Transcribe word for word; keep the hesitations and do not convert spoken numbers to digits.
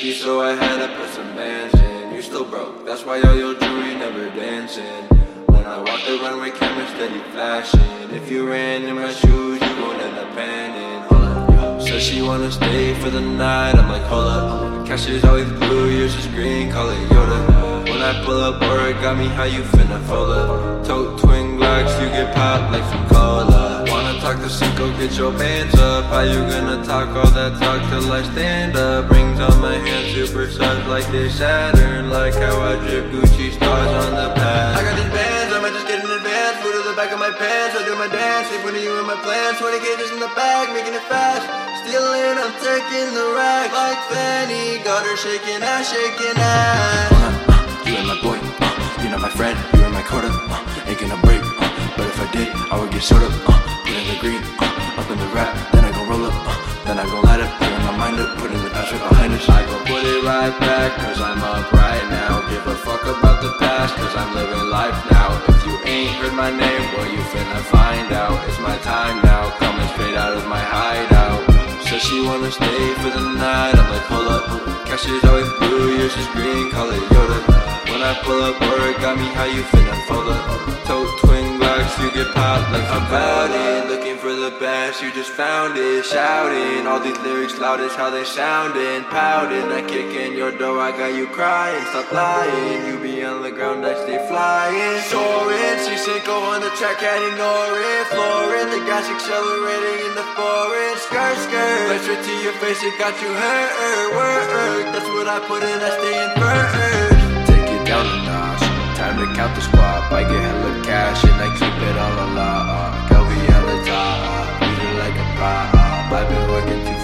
fifty, so I had to put some bands in. You still broke, that's why all your jewelry never dancing. When I walk the runway, camera steady flashing. If you ran in my shoes, you won't end up panning. Hold up, says she wanna stay for the night, I'm like, hold up. Cash is always blue, yours is green, call it Yoda. When I pull up, origami, how you finna fold up? Tote twin Glocks, you get popped like some cola. Wanna talk to Cinco, get your bands up. How you gonna talk all that talk till I stand up? Rings on my hands, super suds like they Saturn. Like how I drip Gucci stars on the pad. I got these bands, I might just get in advance. Put it in the back of my pants, I do my dance. Sleep with you in my plans, twenty K just in the bag, making it fast. Stealing, I'm taking the rack. Like Fanny, got her shaking ass, shaking ass. uh, You ain't my boy, uh, you're not my friend, you ain't my quota, uh, ain't gonna break, uh, but if I did, I would get soda, uh, put in the green, uh, up in the rap, then I gon' roll up, uh, then I gon' light up, turn my mind up, put in the past right behind us. I gon' put it right back, cause I'm up right now. Give a fuck about the past, cause I'm living life now. If you ain't heard my name, well you finna find out. It's my time now, coming straight out of my hideout. Says she wanna stay for the night, I'm like, hold up. Cash is always blue, yours is green, call it Yoda. When I pull up, origami, how you finna fold up? Tote twin Glocks, you get popped like I'm about it. Looking for the best, you just found it. Shouting, all these lyrics loud as how they soundin'. Pouting, I kick in your door, I got you crying. Stop lying, you be on the ground, I stay flying. Soaring, see Cinco on the track, can't ignore it. Flooring, the gas accelerating in the forest. Skirt, skirt, right straight to your face, it got you hurt. Work, that's what I put in, I stay in first. Down a notch, time to count the squad. I get hella cash and I keep it all a lot. Uh, Kelby on the top, uh, beat it like a pop. Uh, I've been working too